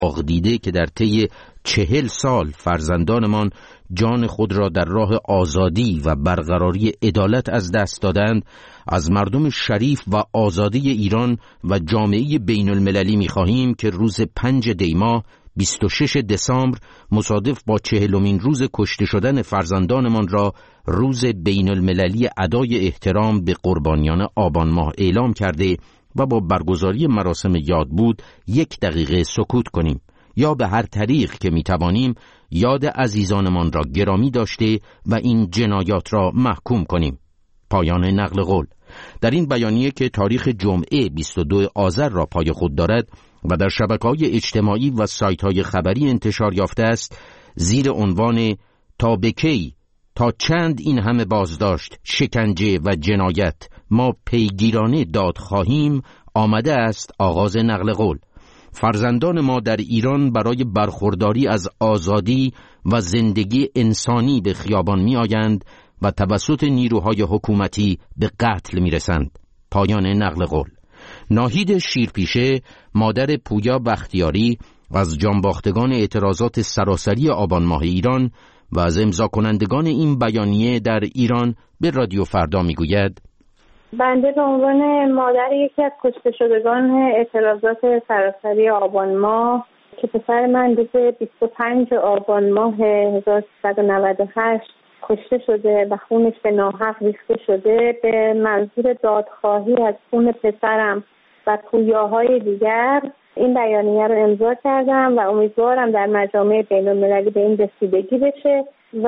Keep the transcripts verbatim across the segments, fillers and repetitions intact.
داغ دیده که در طی چهل سال فرزندانمان جان خود را در راه آزادی و برقراری عدالت از دست دادند، از مردم شریف و آزاده ایران و جامعه بین المللی می خواهیم که روز پنج دی ماه بیست و شش دسامبر مصادف با چهلمین روز کشته شدن فرزندانمان را روز بین المللی ادای احترام به قربانیان آبان ماه اعلام کرده و با برگزاری مراسم یادبود یک دقیقه سکوت کنیم یا به هر طریق که می توانیم یاد عزیزانمان را گرامی داشته و این جنایات را محکوم کنیم. پایان نقل قول. در این بیانیه که تاریخ جمعه بیست و دو آذر را پای خود دارد و در شبکه‌های اجتماعی و سایت‌های خبری انتشار یافته است، زیر عنوان تا به کی، تا چند این همه بازداشت، شکنجه و جنایت ما پیگیرانه داد خواهیم، آمده است آغاز نقل قول. فرزندان ما در ایران برای برخورداری از آزادی و زندگی انسانی به خیابان می آیند و توسط نیروهای حکومتی به قتل می رسند. پایان نقل قول. ناهید شیرپیشه، مادر پویا بختیاری، از جانباختگان اعتراضات سراسری آبان ماه ایران و از امضا کنندگان این بیانیه در ایران به رادیو فردا می گوید: بنده به عنوان مادر یکی از کشته شدگان اعتراضات سراسری آبان ماه که پسر من روز بیست و پنج آبان ماه هزار و سیصد و نود و هشت کشته شده و خونش به ناحق ریخته شده، به منظور دادخواهی از خون پسرم و پویاهای دیگر این بیانیه رو امضا کردم و امیدوارم در مجامع بین المللی به این رسیدگی بشه و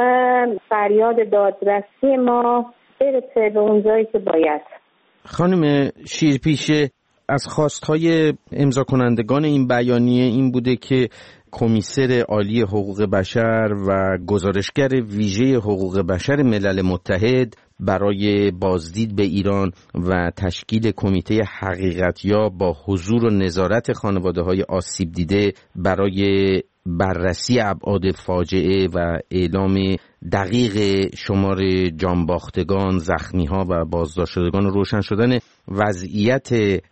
فریاد دادرسی ما برسه به اون جایی که باید. خانم شیرپیشه، از خواستهای امضا کنندگان این بیانیه این بوده که کمیسر عالی حقوق بشر و گزارشگر ویژه حقوق بشر ملل متحد برای بازدید به ایران و تشکیل کمیته حقیقتیاب با حضور و نظارت خانواده‌های آسیب دیده برای بررسی ابعاد فاجعه و اعلام دقیق شمار جانباختگان، زخمی‌ها و بازداشت شدگان، روشن شدن وضعیت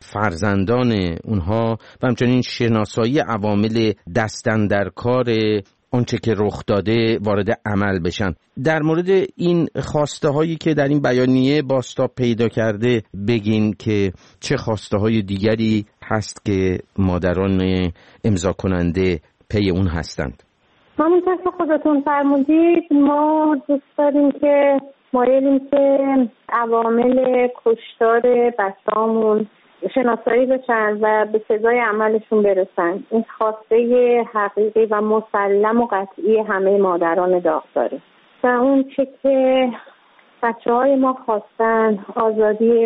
فرزندان اونها و همچنین شناسایی عوامل دستاندرکار آنچه که رخ داده وارد عمل بشن. در مورد این خواسته هایی که در این بیانیه بازتاب پیدا کرده بگین که چه خواسته های دیگری هست که مادران امضا کننده پی اون هستند؟ همونطور که خودتون فرمودید ما دوست داریم که مایلیم که عوامل کشتار بچه‌هامون شناسایی بشن و به سزای عملشون برسن. این خواسته حقیقی و مسلم و قطعی همه مادران داغداره و اون چه که بچه‌های ما خواستن، آزادی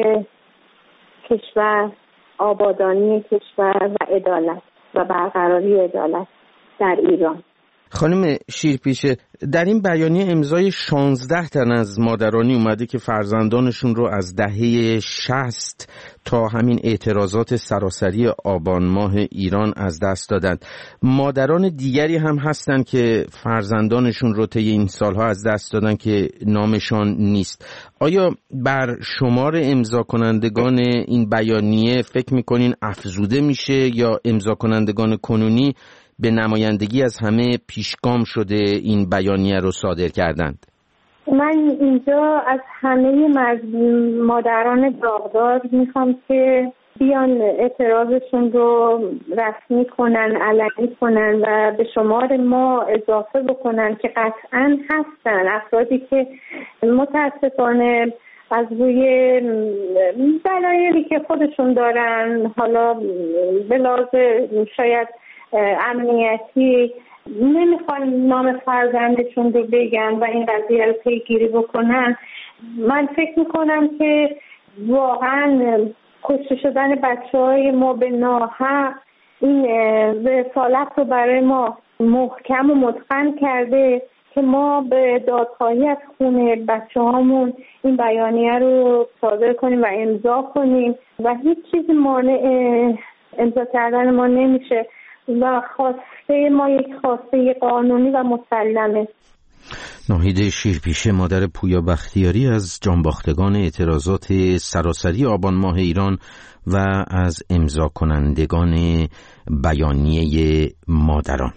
کشور، آبادانی کشور و عدالت و برقراری عدالت در ایران. خانم شیرپیشه، در این بیانیه امضای شانزده تن از مادرانی اومده که فرزندانشون رو از دهه شصت تا همین اعتراضات سراسری آبان ماه ایران از دست دادند. مادران دیگری هم هستن که فرزندانشون رو طی این سالها از دست دادن که نامشان نیست. آیا بر شمار امضا کنندگان این بیانیه فکر میکنین افزوده میشه یا امضا کنندگان کنونی به نمایندگی از همه پیشگام شده این بیانیه رو صادر کردند؟ من اینجا از همه مادران داغدار میخوام که بیان اعتراضشون رو رسمی کنن، علنی کنن و به شمار ما اضافه بکنن که قطعاً هستن افرادی که متاسفانه از روی دلایلی که خودشون دارن، حالا به لحاظ شاید امنیتی، نمیخوان نام فرزندشون رو بگن و این قضیه رو پیگیری بکنن. من فکر میکنم که واقعا کشته شدن بچه های ما به ناحق این رسالت رو برای ما محکم و متقن کرده که ما به دادخواهی از خون بچه هامون این بیانیه رو صادر کنیم و امضا کنیم و هیچ چیزی مانع امضا کردن ما نمیشه و خواسته ما یک خواسته قانونی و مسلمه. ناهید شیرپیشه، مادر پویا بختیاری، از جانباختگان اعتراضات سراسری آبان ماه ایران و از امضا کنندگان بیانیه مادران.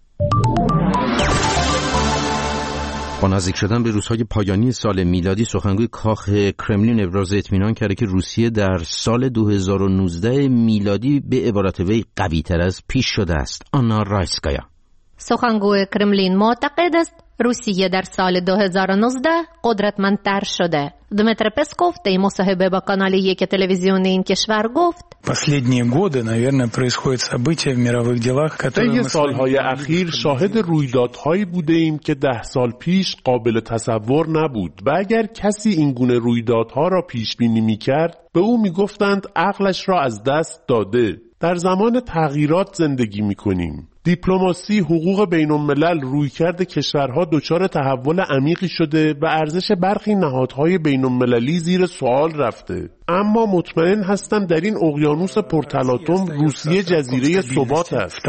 با نزدیک شدن به روزهای پایانی سال میلادی، سخنگوی کاخ کرملین ابراز اطمینان کرده که روسیه در سال دو هزار و نوزده میلادی به عبارت وی قوی تر از پیش شده است. آنا رایسکایا. سخنگوی کرملین معتقد است روسیه در سال دو هزار و نوزده قدرتمندتر شده. دمیتر پسکوف طی مصاحبه با کانال یک تلویزیون این کشور گفت: последние годы, наверное, происходят события в мировых делах, которые طی سالهای اخیر شاهد رویدادهایی بوده ایم که ده سال پیش قابل تصور نبود و اگر کسی این گونه رویدادها را پیش بینی می‌کرد، به او می‌گفتند عقلش را از دست داده. در زمان تغییرات زندگی می‌کنیم. دیپلماسی، حقوق بین الملل، رویکرد کشورها دچار تحول عمیقی شده و ارزش برخی نهادهای بین المللی زیر سوال رفته. اما مطمئن هستم در این اقیانوس پرتلاطم روسیه جزیره ثبات است.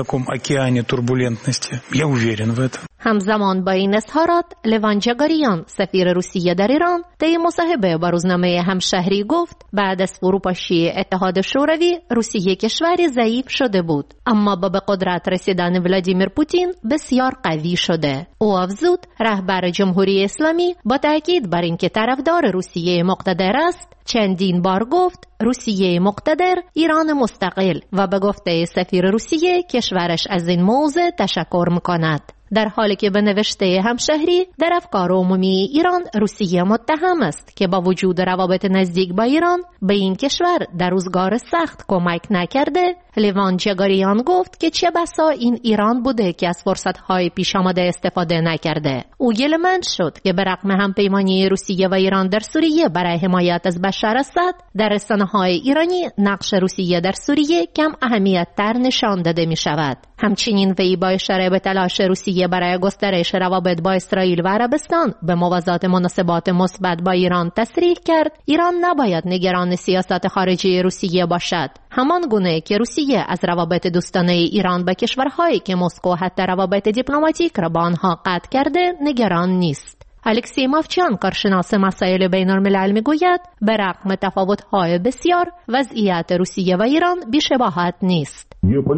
همزمان با این اظهارات، لوان جگاریان، سفیر روسیه در ایران، طی مصاحبه با روزنامه همشهری گفت بعد از فروپاشی اتحاد شوروی، روسیه کشوری ضعیف شده بود، اما با به قدرت رسیدن ولادیمیر پوتین بسیار قوی شده. او افزود رهبر جمهوری اسلامی با تاکید بر اینکه طرفدار روسیه مقتدر است، چندین بار گفت روسیه مقتدر، ایران مستقل، و به گفته سفیر روسیه کشورش از این موضوع تشکر می‌کند. در حالی که به نوشته همشهری، در افکار عمومی ایران روسیه متهم است که با وجود روابط نزدیک با ایران به این کشور در روزگار سخت کمک نکرده، لیوان جگاریان گفت که چه بسا این ایران بوده که از فرصت‌های پیش آمده استفاده نکرده. او گله‌مند شد که به رغم همپیمانی روسیه و ایران در سوریه برای حمایت از بشار اسد، در رسانه‌های ایرانی نقش روسیه در سوریه کم اهمیت‌تر نشان داده می‌شود. همچنین وی با اشاره به تلاش روسیه برای گسترش روابط با اسرائیل و عربستان به موازات مناسبات مثبت با ایران تصریح کرد ایران نباید نگران سیاست خارجی روسیه باشد، همان گونه که روسیه از روابط دوستانه ایران با کشورهایی که مسکو حتی روابط دیپلماتیک را با آنها قطع کرده نگران نیست. الکسی مافچان، کارشناس مسائل بین الملل، میگوید به رغم تفاوت‌های بسیار، وضعیت روسیه و ایران بی‌شباهت نیست.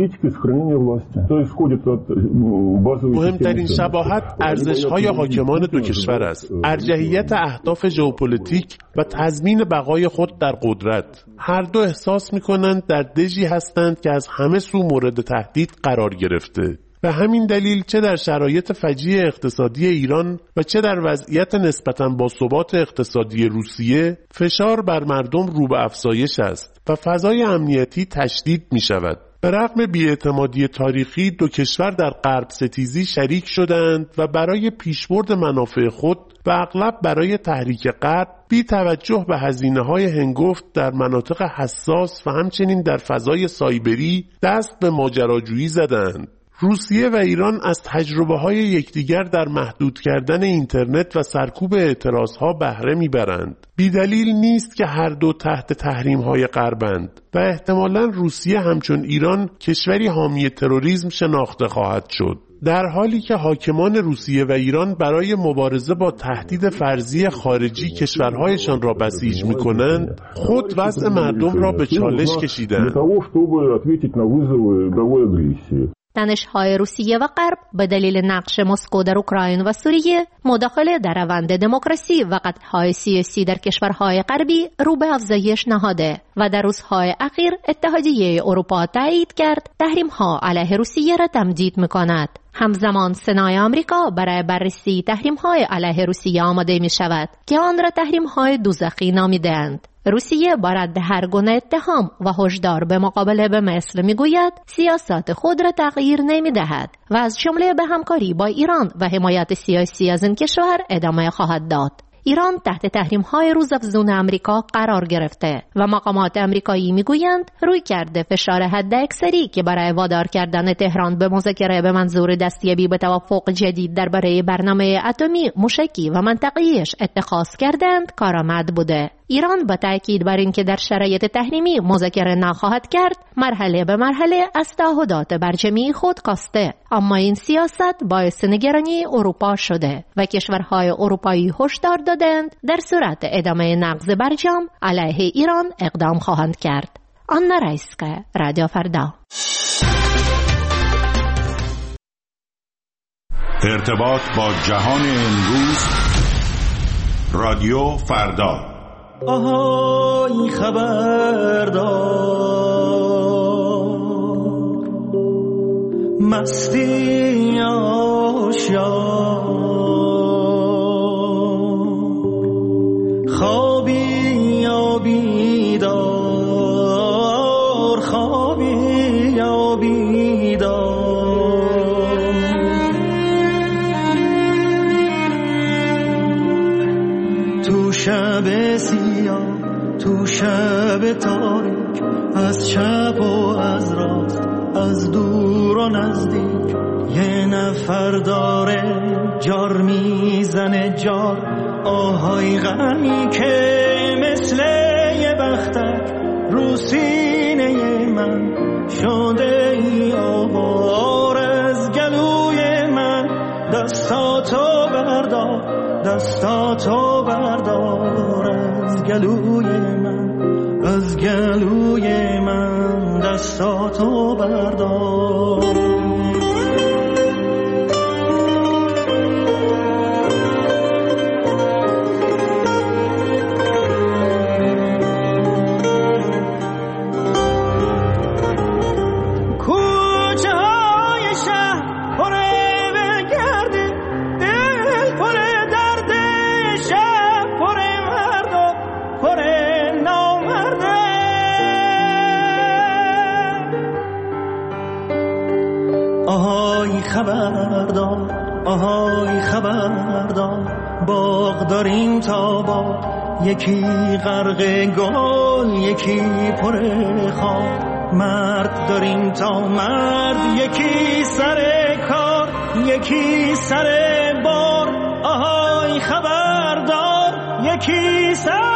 مهمترین شباهت ارزش‌های حاکمان دو کشور است: ارجحیت اهداف ژئوپلیتیک و تضمین بقای خود در قدرت. هر دو احساس می‌کنند در دژی هستند که از همه سو مورد تهدید قرار گرفته. به همین دلیل چه در شرایط فجیع اقتصادی ایران و چه در وضعیت نسبتاً باثبات اقتصادی روسیه، فشار بر مردم رو به افزایش است و فضای امنیتی تشدید می شود. به رغم بی‌اعتمادی تاریخی، دو کشور در غرب ستیزی شریک شدند و برای پیشبرد منافع خود و اغلب برای تحریک غرب، بی توجه به هزینه‌های هنگفت در مناطق حساس و همچنین در فضای سایبری دست به ماجراجویی زدند. روسیه و ایران از تجربه‌های یکدیگر در محدود کردن اینترنت و سرکوب اعتراضها بهره می‌برند. بی‌دلیل نیست که هر دو تحت تحریم‌های غربند و احتمالاً روسیه همچون ایران کشوری حامی تروریسم شناخته خواهد شد. در حالی که حاکمان روسیه و ایران برای مبارزه با تهدید فرضی خارجی کشورهایشان را بسیج می‌کنند، خود وضع مردم را به چالش کشیدند. تنش‌های روسیه و غرب به دلیل نقش مسکو در اوکراین و سوریه، مداخله در روند دموکراسی و قطع‌های سیاسی در کشورهای غربی رو به افزایش نهاده و در روزهای اخیر اتحادیه اروپا تایید کرد تحریم‌ها علیه روسیه را تمدید می‌کند. همزمان سنای آمریکا برای بررسی تحریم‌های علیه روسیه آماده می‌شود که آن را تحریم‌های دوزخی نامیده‌اند. روسیه با رد هر گونه اتهام و هشدار به مقابله به مصر میگوید سیاست خود را تغییر نمیدهد و از جمله به همکاری با ایران و حمایت سیاسی از این کشور ادامه خواهد داد. ایران تحت تحریم‌های روزافزون آمریکا قرار گرفته و مقامات آمریکایی میگویند روی کرده فشار حداکثری که برای وادار کردن تهران به مذاکره به منظور دستیابی به توافق جدید درباره برنامه اتمی، موشکی و منطقه‌ایش اتخاذ کردند کارآمد بوده. ایران با تأکید بر اینکه در شرایط تحریمی مذاکره نخواهد کرد، مرحله به مرحله از تعهدات برجمی خود کاسته، اما این سیاست باعث نگرانی اروپا شده و کشورهای اروپایی هشدار دادند در صورت ادامه نقض برجام علیه ایران اقدام خواهند کرد. آنا رایسکا، رادیو فردا. ارتباط با جهان امروز، رادیو فردا. آهای خبردار، مستی آشیار، خوابی یا بیدار، خوابی یا بیدار، تو شب سیاه، تو شب تاریک، از چپ و از راست، از دور و نزدیک، یه نفر داره جار میزنه جار، آهای غمی که مثل یه بختک رو سینه من شده ای آوار، از گلوی من دستاتو بردار، دستاتو بردار، از گلوی من، از گلوی من دستاتو بردار. خبردار، آهای خبردار، باغ داریم تا باغ، یکی غرق گل یکی پر خار، مرد داریم تا مرد، یکی سر کار یکی سر بار، آهای خبردار، یکی سر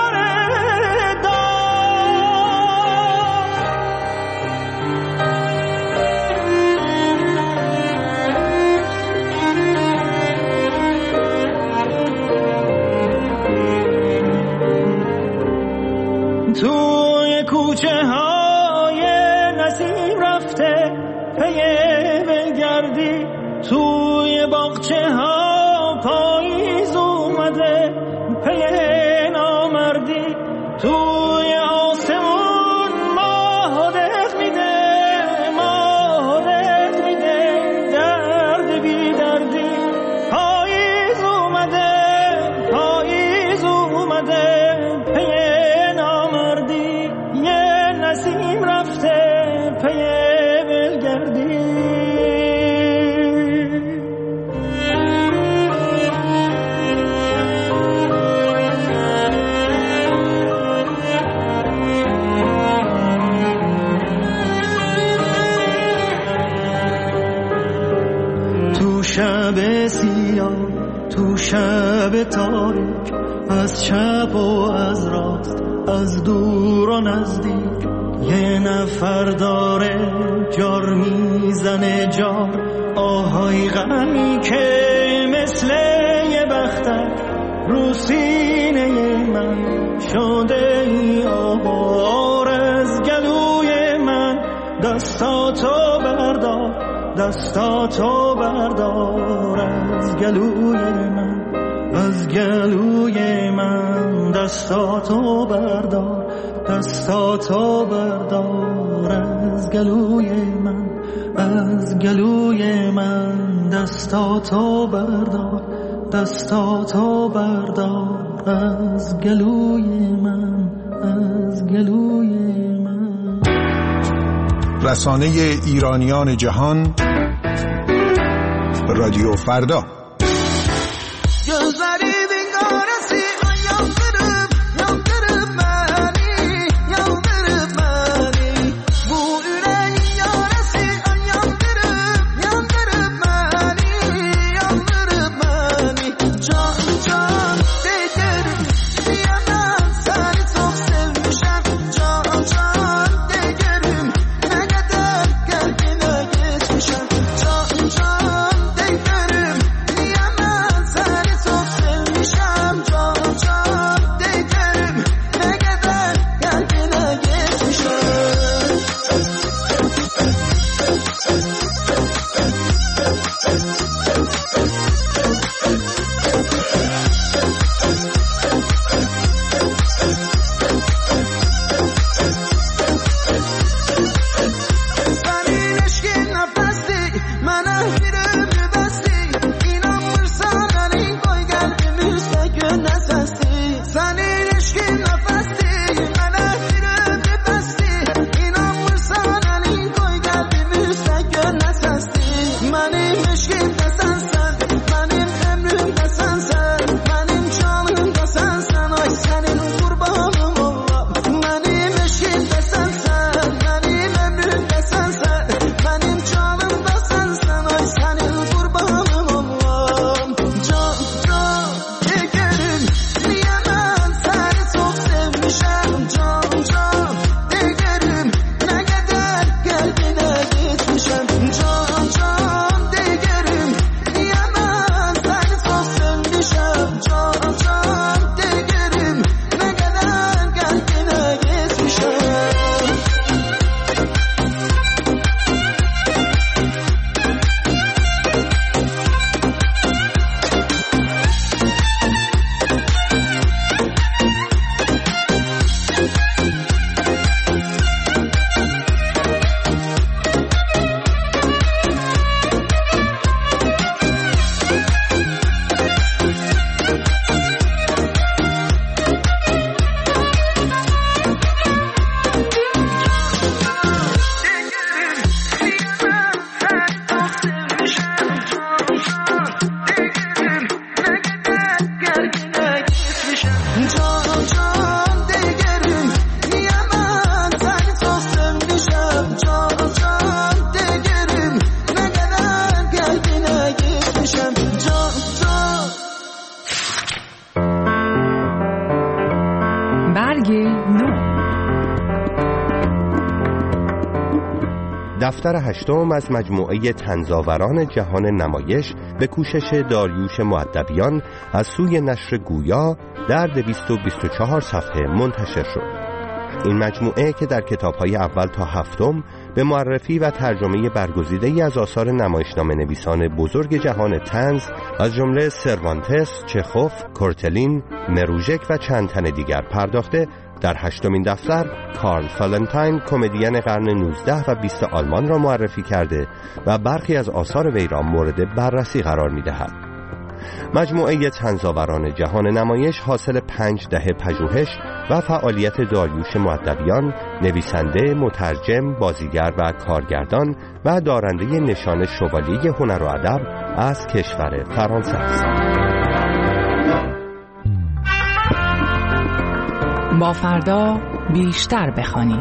توی کوچه های نسیم رفته پی بلگردی، توی باغچه ها پاییز اومده پی نامردی، توی آسمون ماه دق میده، ماه دق میده، درد بی دردی، پاییز اومده، پاییز اومده پی نسیم رفته پی بلگردی. تو شب سیاه، تو شب تاریک، از چپ و از راست، از دور و نزدیک، یه نفر داره جار میزنه جار، آهای غمی که مثل یه بختک رو سینه من شده ای آوار، از گلوی من دستاتو بردار، دستاتو بردار، از گلوی من، از گلوی من دستاتو بردار، دستاتو بردار، از گلوی من، از گلوی من دستاتو بردار، دستاتو بردار، از گلوی من، از گلوی من. رسانه ایرانیان جهان، رادیو فردا. Can دفتر هشتم از مجموعه طنزآوران جهان نمایش به کوشش داریوش مؤدبیان از سوی نشر گویا در دویست و بیست و چهار صفحه منتشر شد. این مجموعه که در کتاب‌های اول تا هفتم به معرفی و ترجمه برگزیده‌ای از آثار نمایشنامه نویسان بزرگ جهان طنز از جمله سروانتس، چخوف، کورتلین، مروژک و چند تن دیگر پرداخته، در هشتمین دفتر کارل فالنتاین کمدین قرن نوزده و بیست آلمان را معرفی کرده و برخی از آثار وی را مورد بررسی قرار می‌دهد. مجموعه طنزآوران جهان نمایش حاصل پنج دهه پژوهش و فعالیت داریوش مؤدبیان، نویسنده، مترجم، بازیگر و کارگردان و دارنده نشان شوالیه هنر و ادب از کشور فرانسه است. با فردا بیشتر بخوانیم.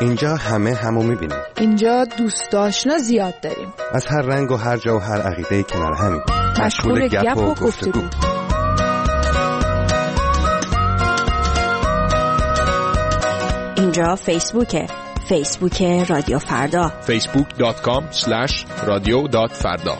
اینجا همه همو میبینیم. اینجا دوست آشنا زیاد داریم. از هر رنگ و هر جا و هر عقیده کنار همیم. مشغول گپ و گفتگو. اینجا فیسبوکه. فیسبوک رادیو فردا. فیسبوک دات کام اسلش رادیو دات فردا.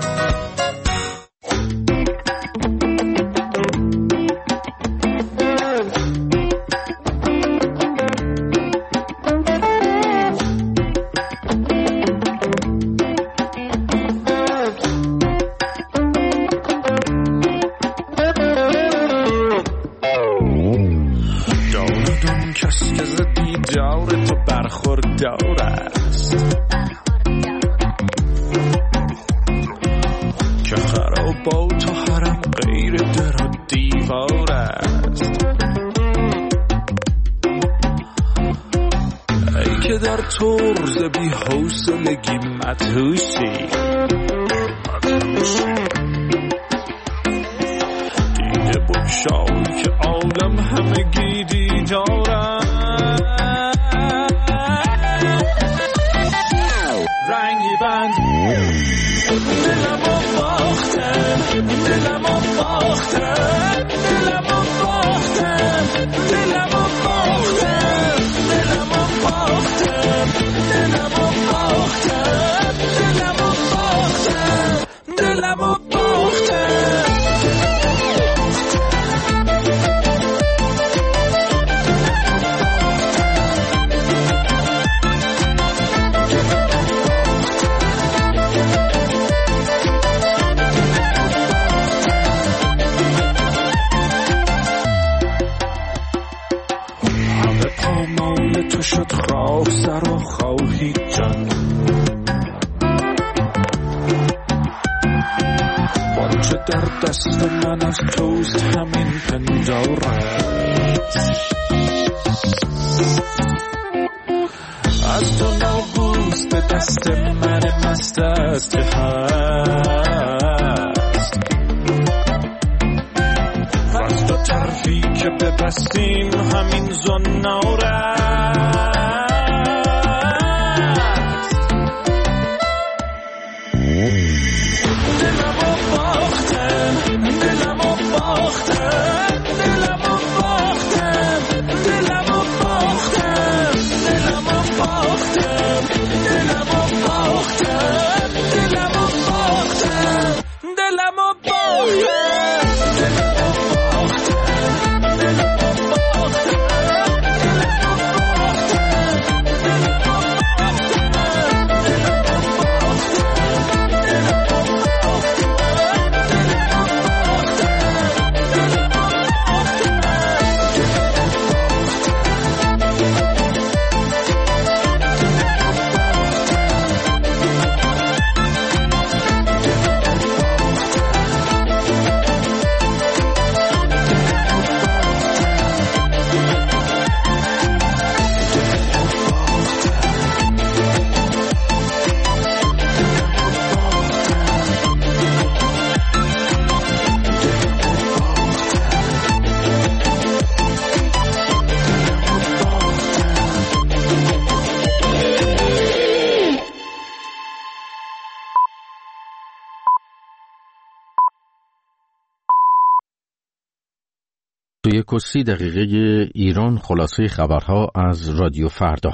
تو یک و سی دقیقه ایران خلاصه خبرها از رادیو فردا.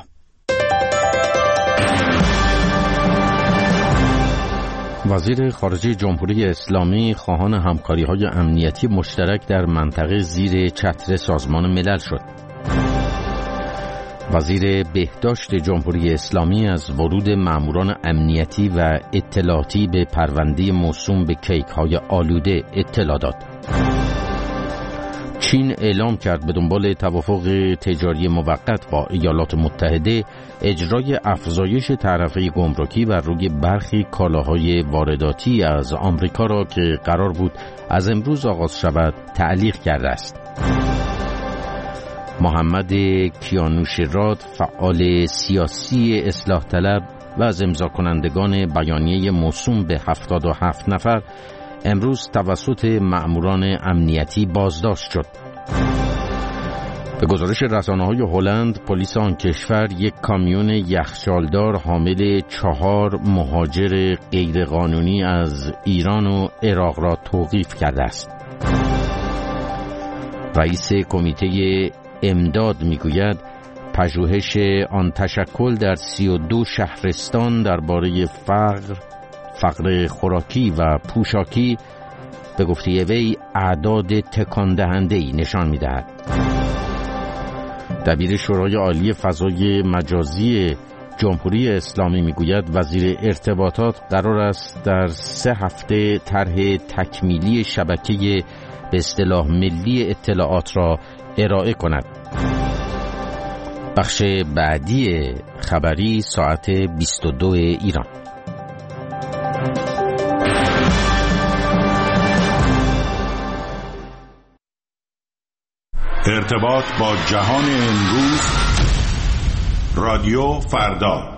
وزیر خارجه جمهوری اسلامی خواهان همکاری‌های امنیتی مشترک در منطقه زیر چتر سازمان ملل شد. وزیر بهداشت جمهوری اسلامی از ورود ماموران امنیتی و اطلاعاتی به پرونده موسوم به کیک‌های آلوده اطلاع داد. چین اعلام کرد به دنبال توافق تجاری موقت با ایالات متحده اجرای افزایش تعرفه گمرکی بر روی برخی کالاهای وارداتی از آمریکا را که قرار بود از امروز آغاز شود تعلیق کرده است. محمد کیانوشیراد، فعال سیاسی اصلاح طلب و از امضا کنندگان بیانیه موسوم به هفتاد و هفت نفر، امروز توسط مأموران امنیتی بازداشت شد. به گزارش رسانه‌های هلند، پلیس آن کشور یک کامیون یخچالدار حامل چهار مهاجر غیرقانونی از ایران و عراق را توقیف کرده است. رئیس کمیته امداد میگوید پژوهش آن تشکل در سی و دو شهرستان درباره فقر، فقر خوراکی و پوشاکی به گفته وی اعداد تکان دهنده‌ای نشان می‌دهد. دبیر شورای عالی فضای مجازی جمهوری اسلامی میگوید وزیر ارتباطات قرار است در سه هفته طرح تکمیلی شبکه به اصطلاح ملی اطلاعات را ارائه کند. بخش بعدی خبری ساعت بیست و دو ایران. ارتباط با جهان امروز، رادیو فردا.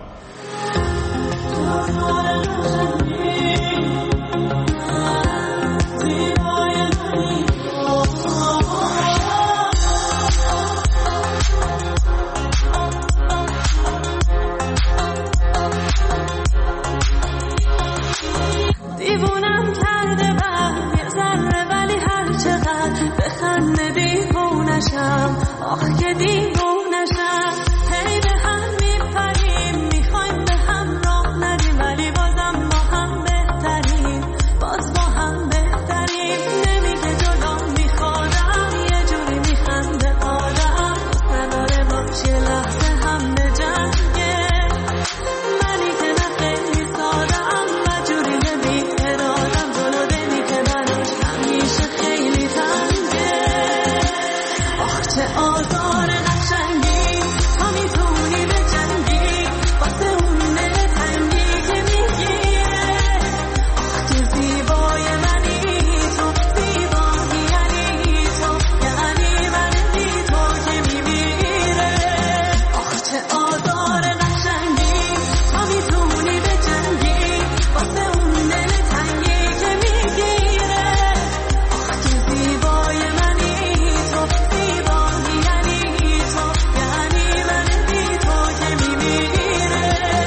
دیوونم کرده من یه ذره، ولی هر چقدر بخنده دیوونشم، آخ که دیوونشم. هی به هم میپریم، میخوایم به هم راه ندیم، ولی بازم با هم بهتریم، باز با هم بهتریم. نمیگه جلو میخوادم، یه جوری میخنده آدم، نداره باش یه لحظه هم به جنگه. منی که نه خیلی سادم و جوری بی ارادم، جلو دلی که براش همیشه خیلی تنگه. آخ چه آزار قشنگی، تا میتونی به جنگی واسه اون دل تنگی که میگیره. آخ چه زیبای منی تو، زیبایی یعنی تو، یعنی من بی تو که میمیره. آخ چه آزار قشنگی، تا میتونی به جنگی واسه اون دل تنگی که میگیره. آخ چه زیبای منی تو، زیبایی یعنی تو، یعنی من بی تو که میمیره.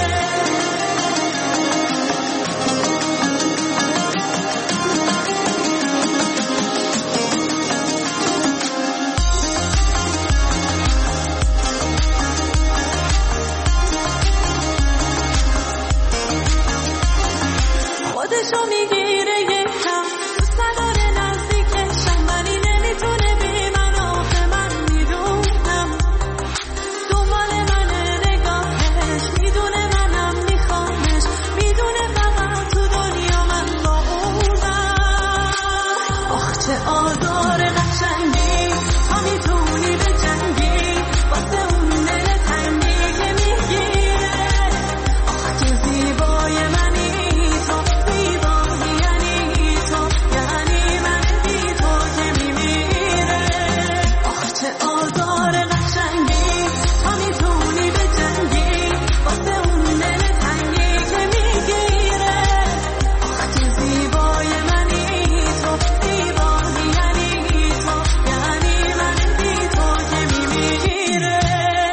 خودشو میگیره یکم، دوست نداره نزدیکشم، ولی نمیتونه بی من، آخه من میدونم دنبال منه نگاهش، میدونه منم میخوامش، میدونه فقط تو دنیا من با اونم. آخ چه آزار قشنگی، تا میتونی به جنگی واسه اون دل تنگی که میگیره. آخ چه زیبای منی تو، زیبایی یعنی تو، یعنی من بی تو که میمیره. آخ چه آزار قشنگی، تا میتونی به جنگی واسه اون دل تنگی که میگیره. آخ چه زیبای منی تو، زیبایی یعنی تو، یعنی من بی تو که میمیره.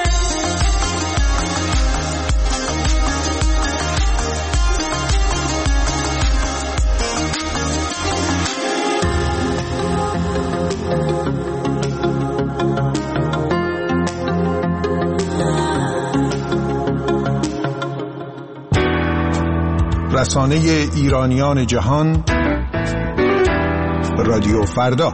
رسانه ایرانیان جهان، رادیو فردا.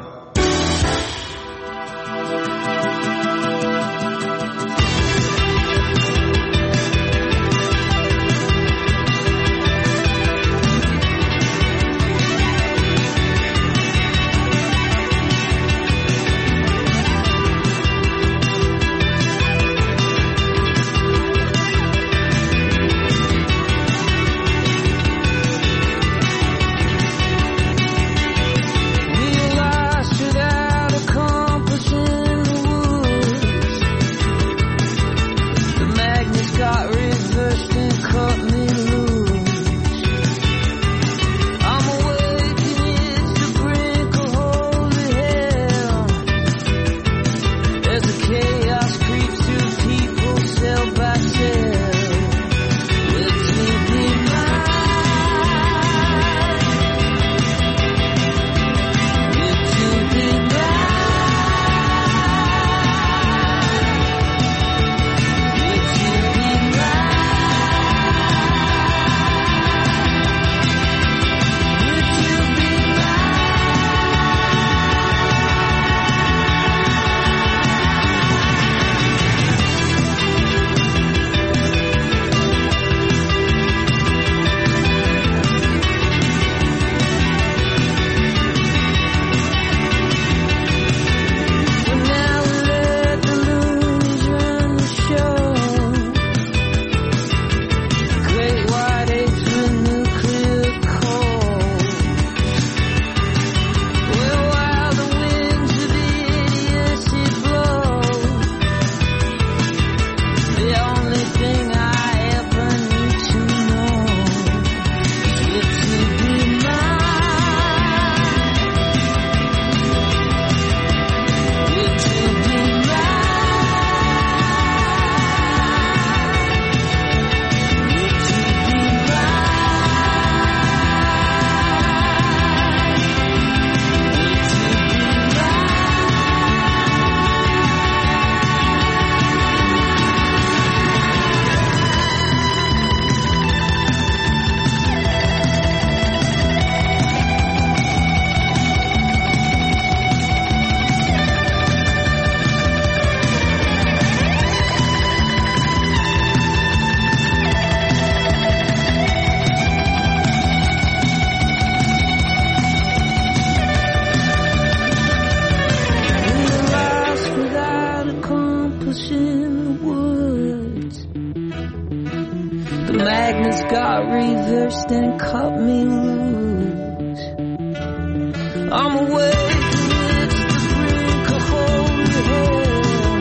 madness got reversed and cut me loose. I'm awake amidst the brink of holy hell,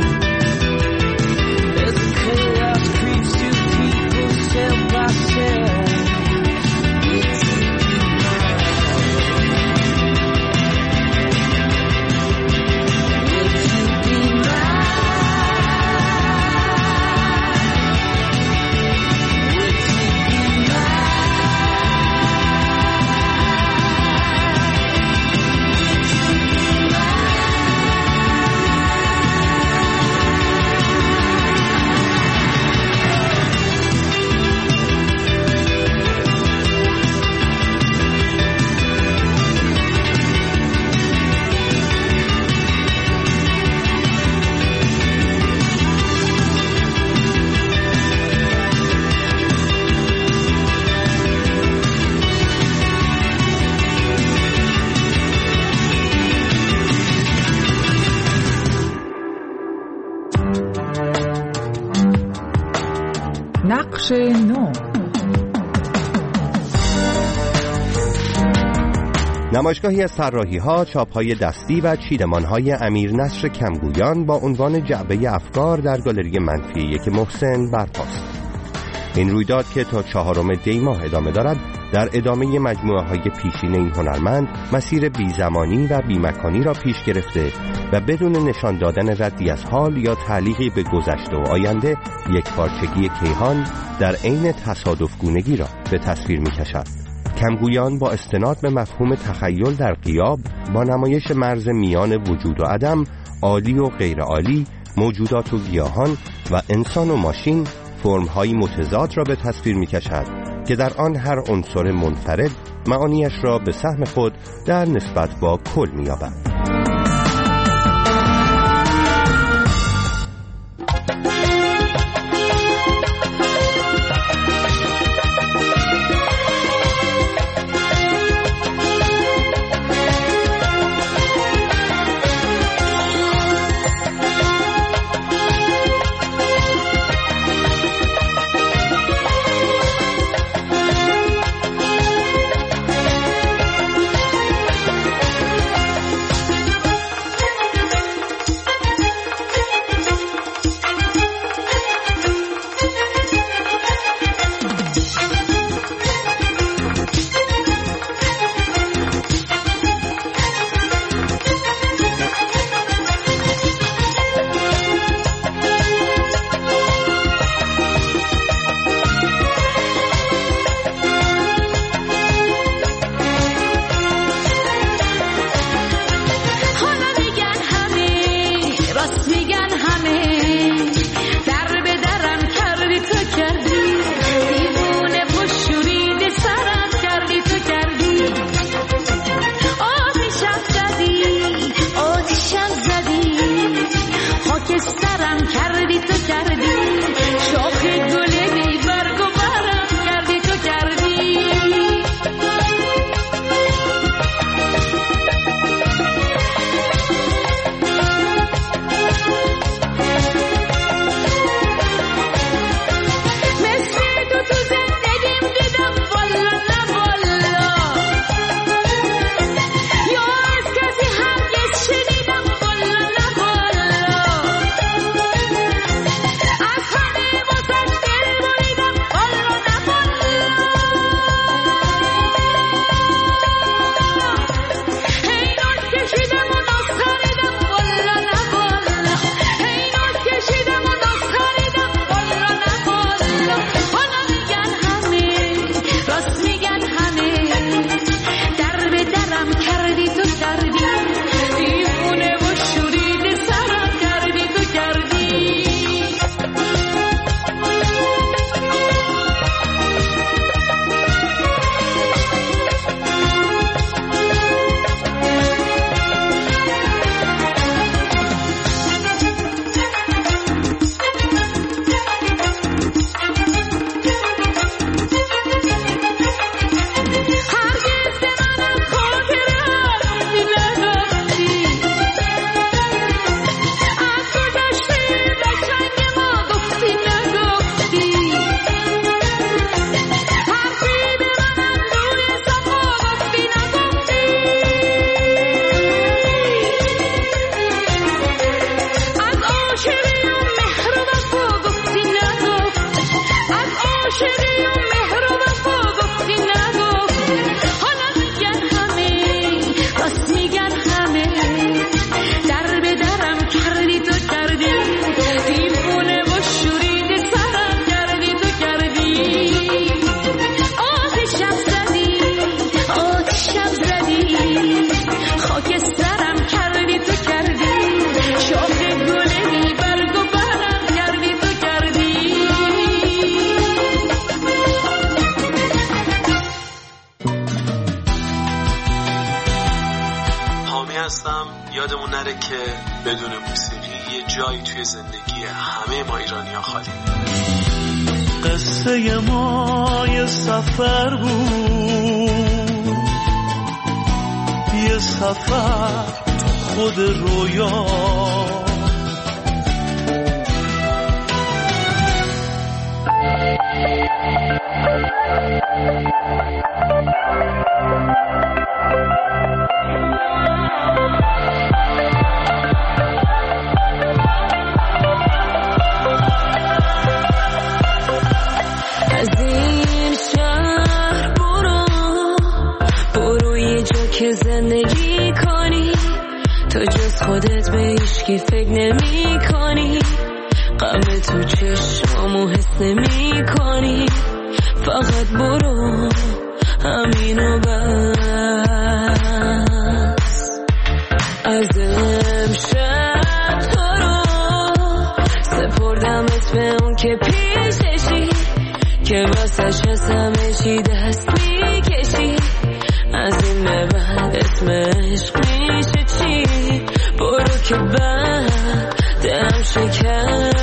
as the chaos creeps to people cell by cell. نقش نو. نمایشگاهی از طراحی‌ها، چاپ‌های دستی و چیدمان‌های امیر نصر کمگویان با عنوان جعبه افکار در گالری منفی یک محسن برپاست. این رویداد که تا چهارم دی ماه ادامه دارد، در ادامه مجموعه‌های پیشین این هنرمند مسیر بی‌زمانی و بی‌مکانی را پیش گرفته و بدون نشان دادن ردی از حال یا تعلیقی به گذشته و آینده، یک پارچگی کیهان در عین تصادفگونگی را به تصویر می‌کشد. کمگویان با استناد به مفهوم تخیل در غیاب، با نمایش مرز میان وجود و عدم، عالی و غیر عالی، موجودات و گیاهان و انسان و ماشین، فرم‌های متضاد را به تصویر می‌کشد که در آن هر عنصر منفرد معانیش را به سهم خود در نسبت با کل می‌یابد. که بدون موسیقی یه جایی توی زندگی همه ما ایرانی‌ها خالی. قصه ما یه سفر بود، یه سفر خود رویا، از این شهر برو، برو یه جا که زندگی کنی، تو جز خودت به هیچکی فکر نمی کنی، غم تو چشمامو حس نمی کنی، فقط برو همینو بس. از امشب تو رو سپردمت به اون که پیششی، که واسش از همه چی دست میکشی، از این به بعد اسم عشق میشه چی؟ برو که بعد دم شکر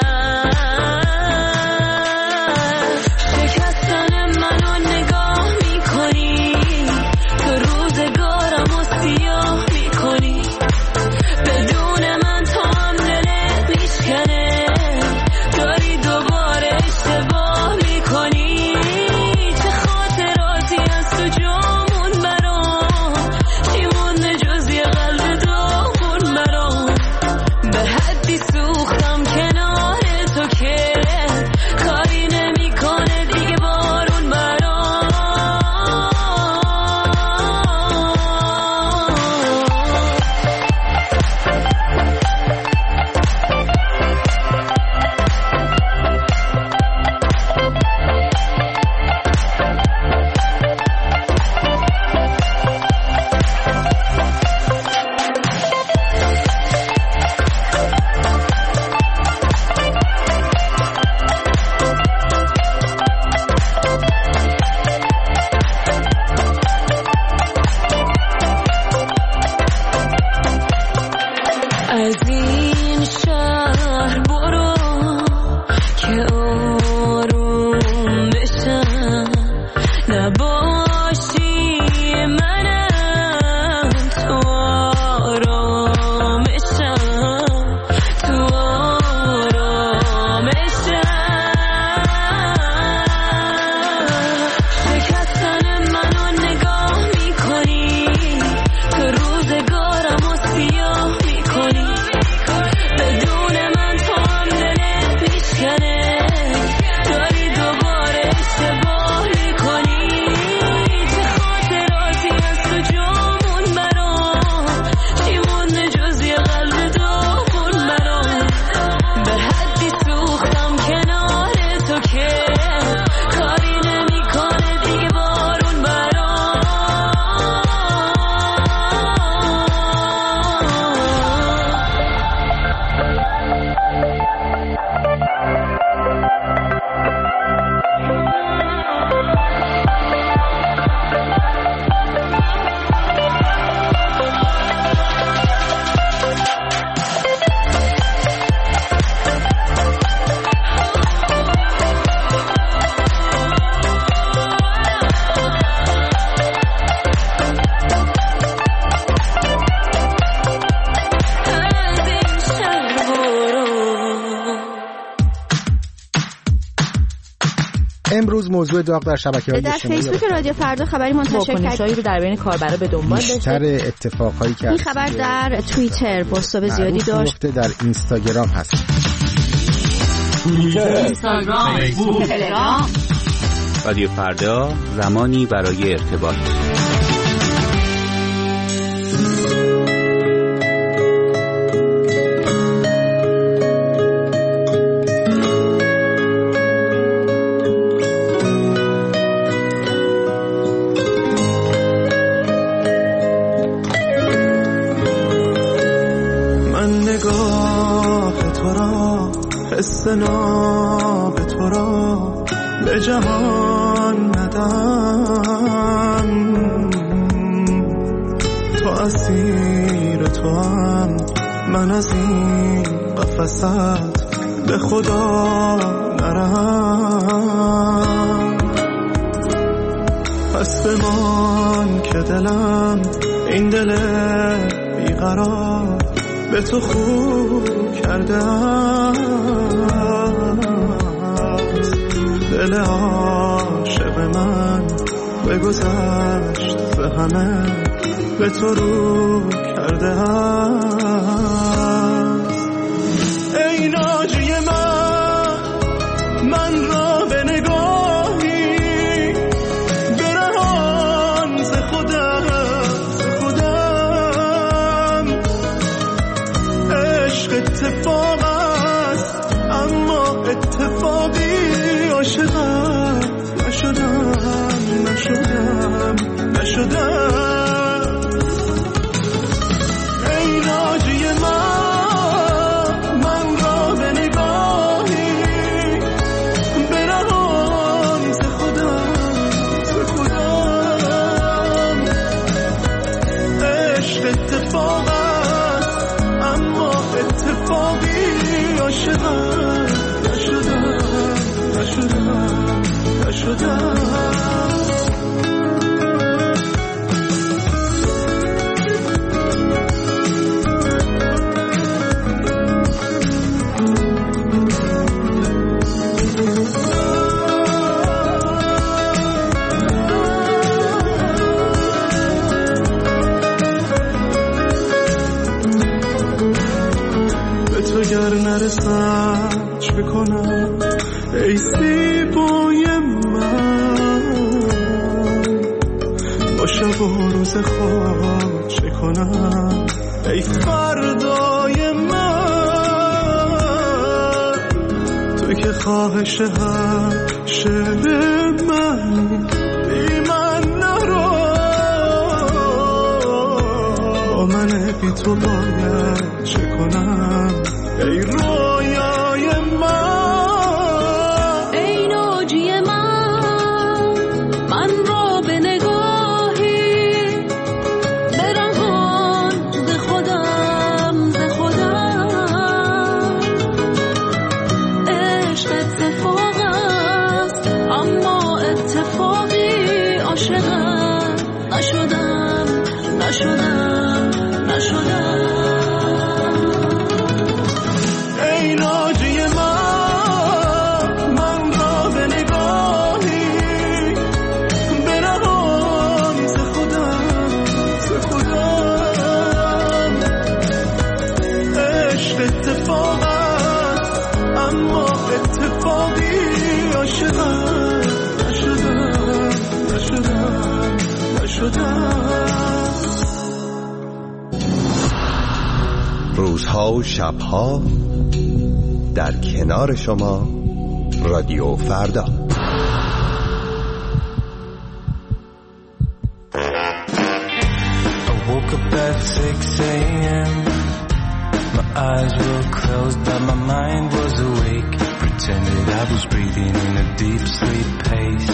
شکستن منو نگاه میکنی، تو روزگارم و سیاه میکنی، بدون من تو هم دلت میشکنه، داری دوباره اشتباه میکنی، چه خاطراتی از تو جامون برام، چی مونده جز یه قلب داغون برام، به حدی سوختم کنار تو که کاری نمیکنه دیگه بارون برام. از این شهر برو که آروم بشم، نباشی منم تو آرامشم، تو آرامشم. شکستن منو نگاه میکنی، تو روزگارم و سیاه میکنی، بدون من تو هم دلت میشکنه، داری دوباره اشتباه میکنی، چه خاطراتی از تو جامون برام، چی مونده جز یه قلب داغون برام، به حدی سوختم کنار تو که کاری نمیکنه دیگه بارون برام. از این شهر برو. امروز موضوع داغ در شبکه‌های در اجتماعی فیسبوک رادیو فردا خبری منتشر واکنش‌هایی رو در بین کاربرا به دنبال داشته. بیشتر اتفاقهایی که این خبر در توییتر بازتاب زیادی داشت، در اینستاگرام هست. اینستاگرام، فیسبوک، تلگرام. رادیو فردا، زمانی برای ارتباط. من نگاه تو را، حس ناب تو را به جهان ندم، تو اسیر تو هم من از این قفست به خدا نرم. پس بمان که دلم این دل بیقرار به تو خوب کرده است. دل عاشق من بگذشت به همه به تو رو کرده است. ای ناجی من من را به نگاهی برهان ز خودم ز خودم. عشق اتفاق است اما اتفاقی عاشقت نشدم نشدم نشدم. ای ناجی من من را به نگاهی برهان ز خودم ز خودم. عشق اتفاق است اما اتفاقی عاشقم نشدم نشدم نشدم. گر نرسم چه کنم ای زیبای من، با شب و روز خواب چه کنم ای فردای من. تو که خواهش هم شعر من بی من نرو، با من بی تو باید چه کنم ای رویای من. ای ناجی من من را به نگاهی برهان ز خودم ز خودم. عشق اتفاق است اما اتفاقی عاشقم نشدم نشدم نشدم. ای ناجی من من را به نگاهی برهان ز خودم ز خودم. عشق اتفاق است اما اتفاقی عاشقم نشدم نشدم نشدم. روزها و شبها در کنار شما رادیو فردا. I woke up at six a.m. My eyes were closed but my mind was awake. Pretended I was breathing in a deep sleep pace.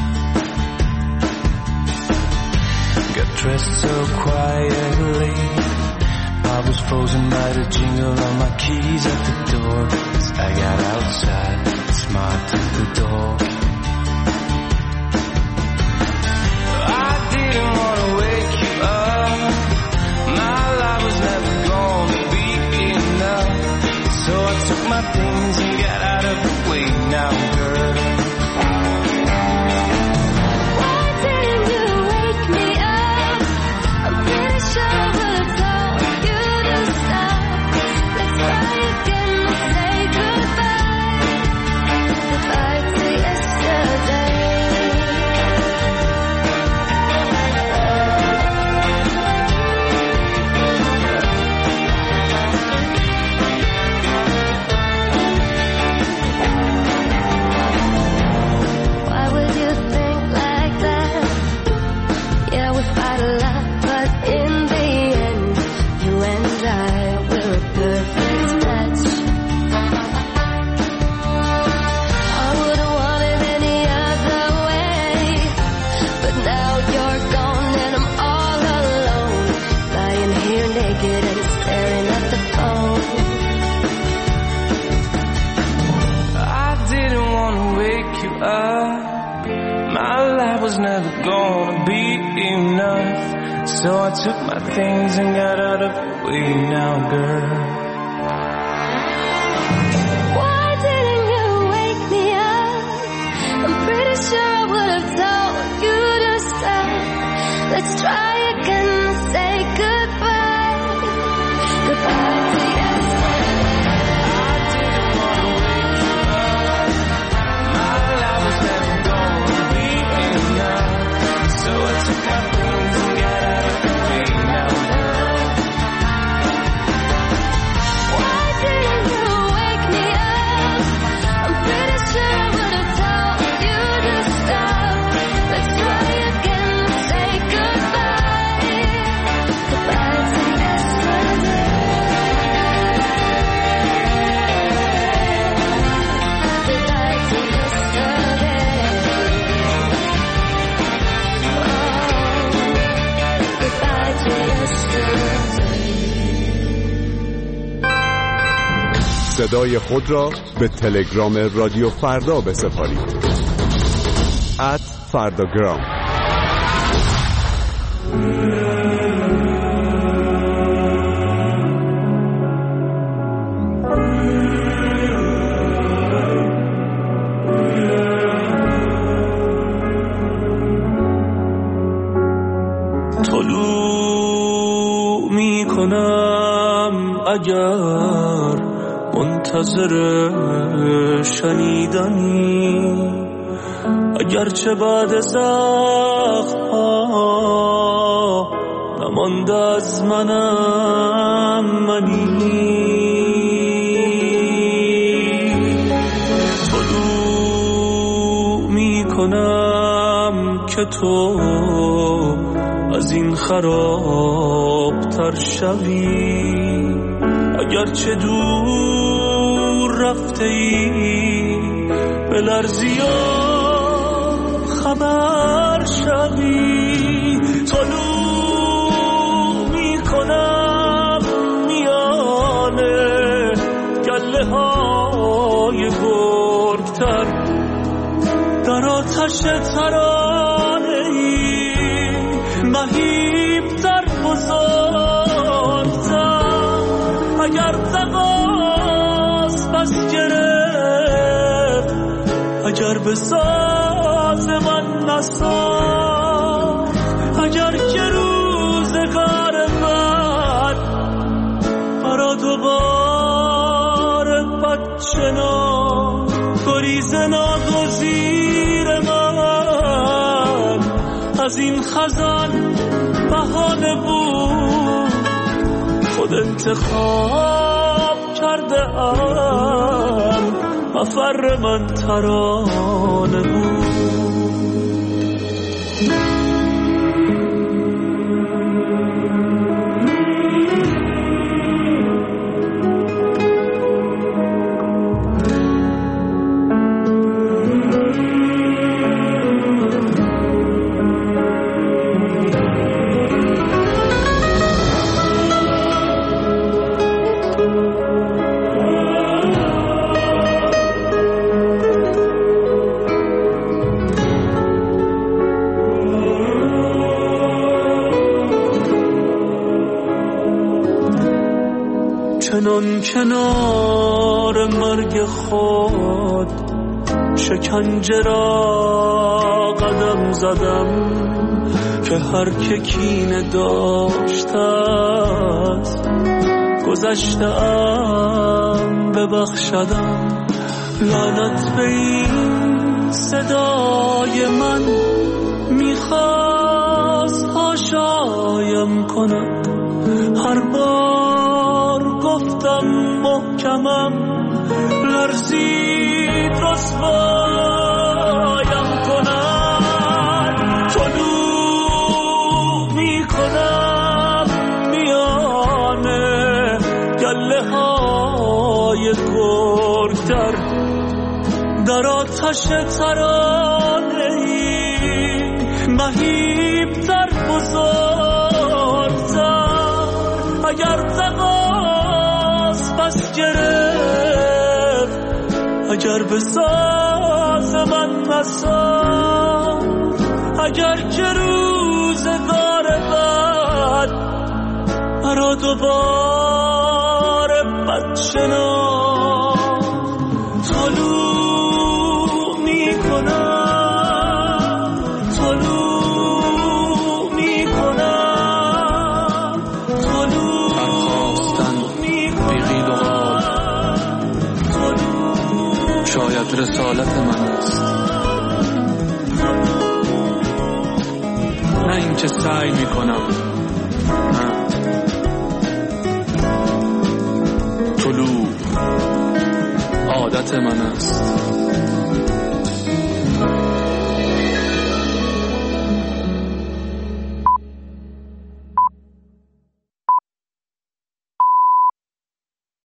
Got dressed so quietly, I was frozen by the jingle of my keys at the door. As I got outside, smiled through the door. I didn't want to wake you up. My life was never gonna be enough. So I took my things and got out of the way now, girl. Why didn't you wake me up? I'm pretty sure I would've told you to stop. Let's try again, let's say goodbye. Goodbye to yesterday. was never gonna be enough. So I took my things and got out of the way now, girl. Why didn't you wake me up? I'm pretty sure I would have told you to stop. Let's try again and say goodbye. Goodbye to yesterday. I didn't wanna wake you up. My life was never gonna be enough. So I took my things and got out of the way now, girl. Why didn't you wake me up? I'm pretty sure I would have told you to stop. Let's try again and say goodbye. Goodbye to yesterday. Goodbye to yesterday. Goodbye to yesterday. صدای خود را به تلگرام رادیو فردا بسپارید. ات فرداگرام. طلوع می کنم اگر منتظر شنیدنی، اگرچه بعد زخم ها نمانده از منم منی. طلوع می کنم که تو از این خراب تر شوی، اگرچه دور رفته ای بلرزی و خبر شوی. طلوع می کنم میانه گله های گرگتر، در آتش ترانه ای مهیبتر بزرگتر. اگر تقاس بس گرفت، اگر به ساز من نساخت، اگر که روزگار من برا دوبار بچه نا گریز ناگزیر من از این خزان بهانه بود، خود انتخاب کرده ام مفر من ترانه بود. چنان کنار مرگ خود شکنجه را قدم زدم، که هر که کینه داشته است گذشته‌ام ببخشدم. لعنت به این صدای من میخواست هاشایم کند، هر بار گفتم محکمم لرزید رسوایم کند. طلوع می کنم میانه گله های گرگتر، در آتش ترانه ای مهیبتر بزرگتر. اگر تقاس بس گرفت، اگر به ساز من نساخت، اگر که روزگار بعد مرا دوباره بد شناخت طلوع میکنم طلوع میکنم طلوع برخواستن بیغیل و غال شاید رسالت من است، نه این که سعی میکنم، نه طلوع عادت من است.